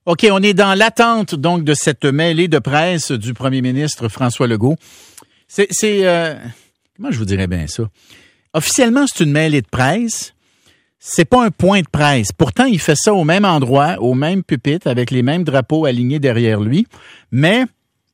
OK, on est dans l'attente donc de cette mêlée de presse du premier ministre François Legault. Comment je vous dirais bien ça? Officiellement, c'est une mêlée de presse. C'est pas un point de presse. Pourtant, il fait ça au même endroit, au même pupitre, avec les mêmes drapeaux alignés derrière lui. Mais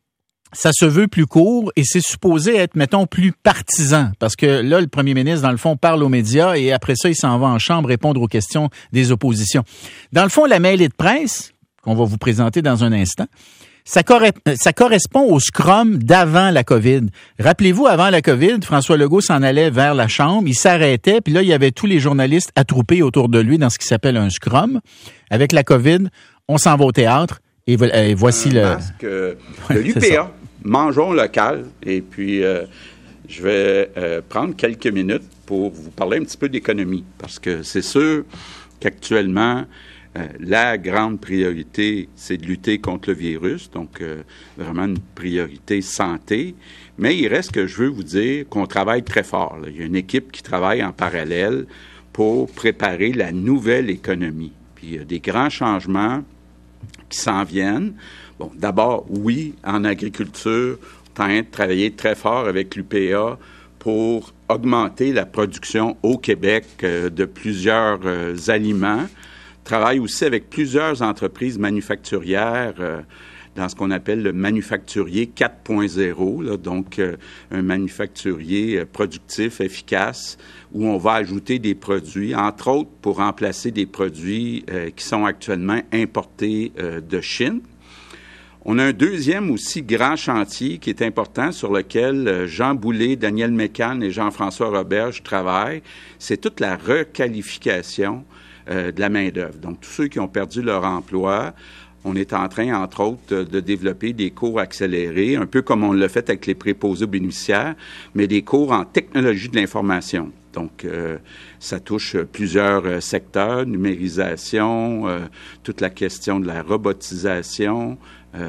ça se veut plus court et c'est supposé être, mettons, plus partisan. Parce que là, le premier ministre, dans le fond, parle aux médias et après ça, il s'en va en chambre répondre aux questions des oppositions. Dans le fond, la mêlée de presse, qu'on va vous présenter dans un instant, ça correspond au scrum d'avant la COVID. Rappelez-vous, avant la COVID, François Legault s'en allait vers la chambre, il s'arrêtait, puis là, il y avait tous les journalistes attroupés autour de lui dans ce qui s'appelle un scrum. Avec la COVID, on s'en va au théâtre et voici le masque de l'UPA. Mangeons local. Et puis, je vais prendre quelques minutes pour vous parler un petit peu d'économie, parce que c'est sûr qu'actuellement, la grande priorité, c'est de lutter contre le virus, donc vraiment une priorité santé. Mais il reste que je veux vous dire qu'on travaille très fort, là. Il y a une équipe qui travaille en parallèle pour préparer la nouvelle économie. Puis il y a des grands changements qui s'en viennent. Bon, d'abord, oui, en agriculture, on est en train de travailler très fort avec l'UPA pour augmenter la production au Québec de plusieurs aliments. Travaille aussi avec plusieurs entreprises manufacturières dans ce qu'on appelle le manufacturier 4.0, là, donc un manufacturier productif, efficace, où on va ajouter des produits, entre autres pour remplacer des produits qui sont actuellement importés de Chine. On a un deuxième aussi grand chantier qui est important sur lequel Jean Boulet, Daniel Mécan et Jean-François Roberge travaillent. C'est toute la requalification de la main-d'œuvre. Donc, tous ceux qui ont perdu leur emploi, on est en train, entre autres, de développer des cours accélérés, un peu comme on l'a fait avec les préposés aux bénéficiaires, mais des cours en technologie de l'information. Donc, ça touche plusieurs secteurs, numérisation, toute la question de la robotisation,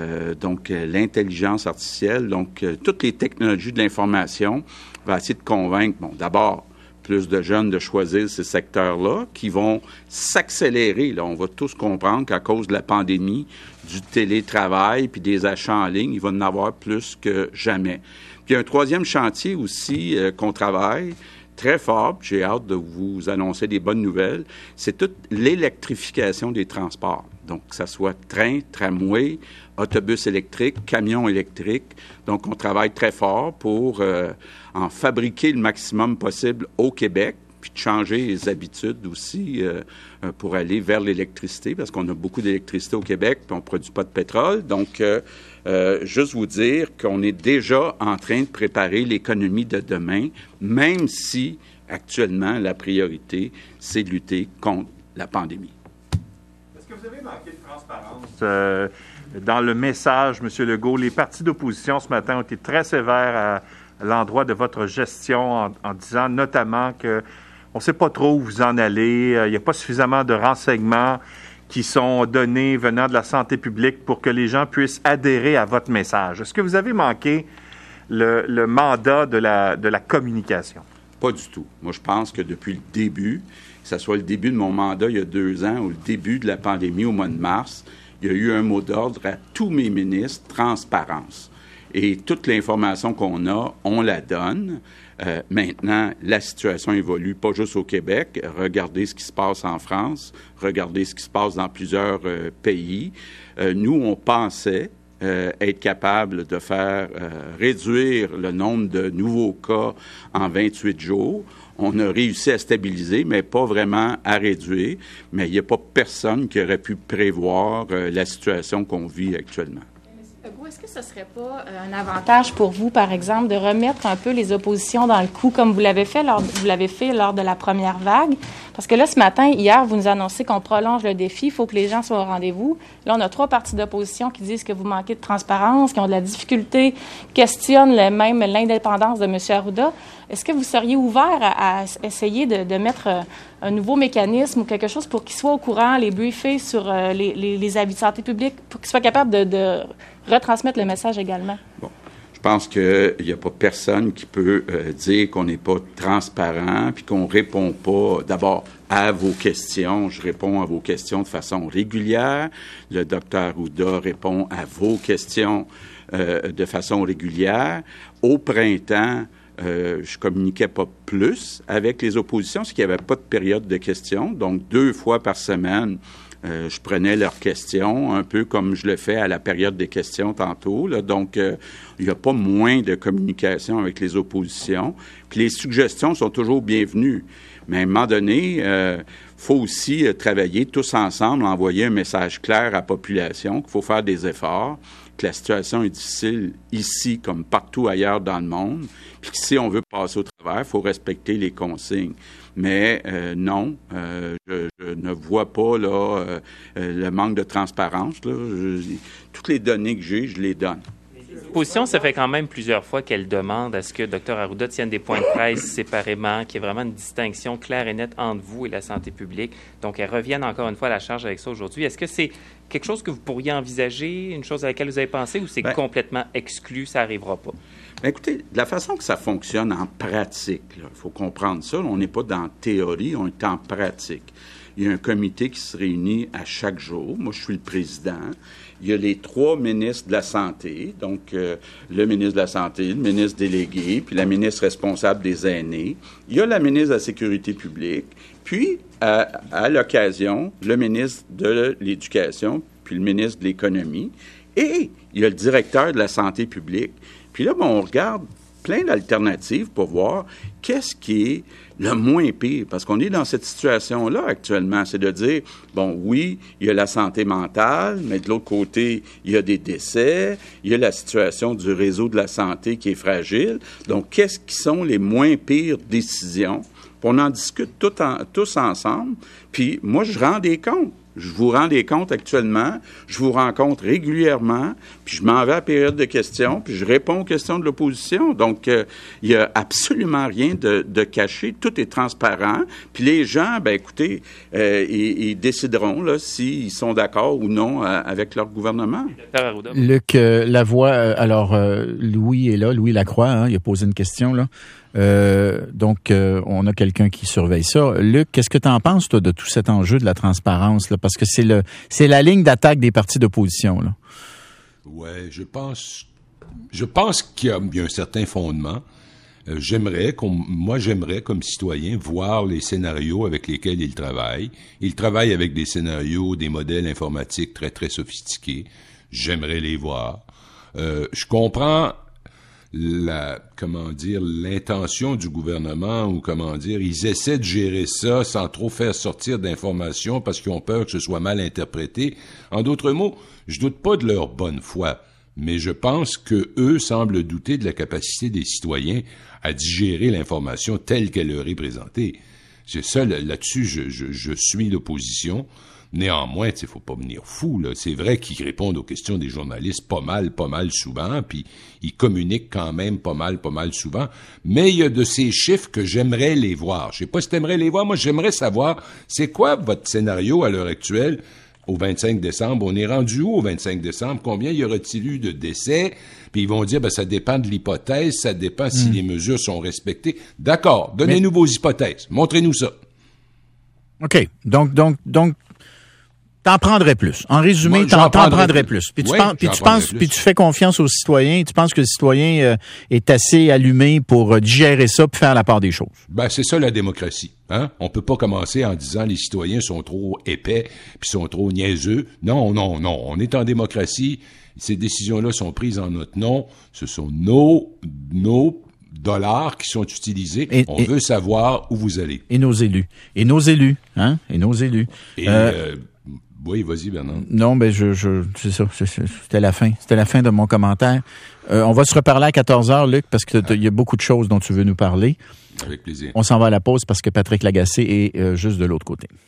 donc l'intelligence artificielle, donc toutes les technologies de l'information. On va essayer de convaincre, bon, d'abord, plus de jeunes de choisir ces secteurs-là qui vont s'accélérer. Là, on va tous comprendre qu'à cause de la pandémie, du télétravail puis des achats en ligne, il va en avoir plus que jamais. Puis un troisième chantier aussi qu'on travaille très fort, puis j'ai hâte de vous annoncer des bonnes nouvelles, c'est toute l'électrification des transports. Donc, que ça soit train, tramway, autobus électrique, camion électrique. Donc, on travaille très fort pour en fabriquer le maximum possible au Québec, puis de changer les habitudes aussi pour aller vers l'électricité, parce qu'on a beaucoup d'électricité au Québec, puis on ne produit pas de pétrole. Donc, juste vous dire qu'on est déjà en train de préparer l'économie de demain, même si, actuellement, la priorité, c'est de lutter contre la pandémie. Est-ce que vous avez manqué de transparence dans le message, M. Legault? Les partis d'opposition, ce matin, ont été très sévères à l'endroit de votre gestion en disant notamment que on ne sait pas trop où vous en allez, il n'y a pas suffisamment de renseignements qui sont donnés venant de la santé publique pour que les gens puissent adhérer à votre message. Est-ce que vous avez manqué le mandat de la communication? Pas du tout. Moi, je pense que depuis le début, que ce soit le début de mon mandat il y a 2 ans ou le début de la pandémie au mois de mars, il y a eu un mot d'ordre à tous mes ministres, transparence. Et toute l'information qu'on a, on la donne. Maintenant, la situation évolue, pas juste au Québec. Regardez ce qui se passe en France, regardez ce qui se passe dans plusieurs pays. Nous, on pensait être capable de faire réduire le nombre de nouveaux cas en 28 jours. On a réussi à stabiliser, mais pas vraiment à réduire. Mais il n'y a pas personne qui aurait pu prévoir la situation qu'on vit actuellement. Est-ce que ce ne serait pas un avantage pour vous, par exemple, de remettre un peu les oppositions dans le coup, comme vous l'avez fait lors de la première vague? Parce que là, ce matin, hier, vous nous annoncez qu'on prolonge le défi. Il faut que les gens soient au rendez-vous. Là, on a 3 partis d'opposition qui disent que vous manquez de transparence, qui ont de la difficulté, questionnent même l'indépendance de M. Arruda. Est-ce que vous seriez ouvert à essayer de mettre un nouveau mécanisme ou quelque chose pour qu'ils soient au courant, les briefer sur les avis de santé publique, pour qu'ils soient capables de retransmettre le message également? Bon. Je pense qu'il n'y a pas personne qui peut dire qu'on n'est pas transparent puis qu'on répond pas d'abord à vos questions. Je réponds à vos questions de façon régulière. Le docteur Arruda répond à vos questions de façon régulière. Au printemps, je communiquais pas plus avec les oppositions, parce qu'il n'y avait pas de période de questions. Donc, 2 fois par semaine, je prenais leurs questions, un peu comme je le fais à la période des questions tantôt. Là. Donc, il n'y a pas moins de communication avec les oppositions. Puis les suggestions sont toujours bienvenues. Mais à un moment donné, faut aussi travailler tous ensemble, envoyer un message clair à la population qu'il faut faire des efforts, que la situation est difficile ici comme partout ailleurs dans le monde, puis que si on veut passer au travers, il faut respecter les consignes. Mais non, je ne vois pas là le manque de transparence. Là. Toutes les données que j'ai, je les donne. L'opposition, ça fait quand même plusieurs fois qu'elle demande à ce que Dr Arruda tienne des points de presse séparément, qu'il y ait vraiment une distinction claire et nette entre vous et la santé publique. Donc, elle revienne encore une fois à la charge avec ça aujourd'hui. Est-ce que c'est quelque chose que vous pourriez envisager, une chose à laquelle vous avez pensé, ou c'est complètement exclu, ça n'arrivera pas? Bien, écoutez, de la façon que ça fonctionne en pratique, il faut comprendre ça. Là, on n'est pas dans la théorie, on est en pratique. Il y a un comité qui se réunit à chaque jour. Moi, je suis le président. Il y a les 3 ministres de la Santé, donc le ministre de la Santé, le ministre délégué, puis la ministre responsable des aînés. Il y a la ministre de la Sécurité publique, puis à l'occasion, le ministre de l'Éducation, puis le ministre de l'Économie, et il y a le directeur de la Santé publique. Puis là, on regarde plein d'alternatives pour voir qu'est-ce qui est le moins pire. Parce qu'on est dans cette situation-là actuellement. C'est de dire, bon, oui, il y a la santé mentale, mais de l'autre côté, il y a des décès, il y a la situation du réseau de la santé qui est fragile. Donc, qu'est-ce qui sont les moins pires décisions? Puis on en discute tous ensemble. Puis moi, je rends des comptes. Je vous rends des comptes actuellement, je vous rencontre régulièrement, puis je m'en vais à la période de questions, puis je réponds aux questions de l'opposition. Donc, il n'y a absolument rien de caché, tout est transparent. Puis les gens, ben écoutez, ils décideront là s'ils sont d'accord ou non avec leur gouvernement. Luc Lavoie, alors Louis est là, Louis Lacroix, hein, il a posé une question là. Donc, on a quelqu'un qui surveille ça. Luc, qu'est-ce que tu en penses, toi, de tout cet enjeu de la transparence, là? Parce que c'est la ligne d'attaque des partis d'opposition, là. Ouais, je pense qu'il y a un certain fondement. J'aimerais, comme citoyen, voir les scénarios avec lesquels il travaille. Il travaille avec des scénarios, des modèles informatiques très, très sophistiqués. J'aimerais les voir. Je comprends l'intention du gouvernement, ou ils essaient de gérer ça sans trop faire sortir d'informations parce qu'ils ont peur que ce soit mal interprété. En d'autres mots, je doute pas de leur bonne foi, mais je pense que eux semblent douter de la capacité des citoyens à digérer l'information telle qu'elle leur est présentée. C'est ça, là-dessus, je suis l'opposition. Néanmoins, il faut pas venir fou, là. C'est vrai qu'ils répondent aux questions des journalistes pas mal souvent, puis ils communiquent quand même pas mal souvent. Mais il y a de ces chiffres que j'aimerais les voir. Je sais pas si t'aimerais les voir. Moi, j'aimerais savoir, c'est quoi votre scénario à l'heure actuelle au 25 décembre? On est rendu où au 25 décembre? Combien y aura-t-il eu de décès? Puis ils vont dire, ça dépend de l'hypothèse, ça dépend si les mesures sont respectées. D'accord. Donnez-nous vos hypothèses. Montrez-nous ça. OK. Donc, t'en prendrais plus. En résumé, t'en prendrais plus. Puis tu fais confiance aux citoyens. Tu penses que le citoyen est assez allumé pour digérer ça puis faire la part des choses. Ben, c'est ça la démocratie. Hein? On peut pas commencer en disant les citoyens sont trop épais puis sont trop niaiseux. Non. On est en démocratie. Ces décisions-là sont prises en notre nom. Ce sont nos dollars qui sont utilisés. On veut savoir où vous allez. Et nos élus. Hein? Oui, vas-y, Bernard. Non, c'est ça. C'était la fin. C'était la fin de mon commentaire. On va se reparler à 14h, Luc, parce que il y a beaucoup de choses dont tu veux nous parler. Avec plaisir. On s'en va à la pause parce que Patrick Lagacé est juste de l'autre côté.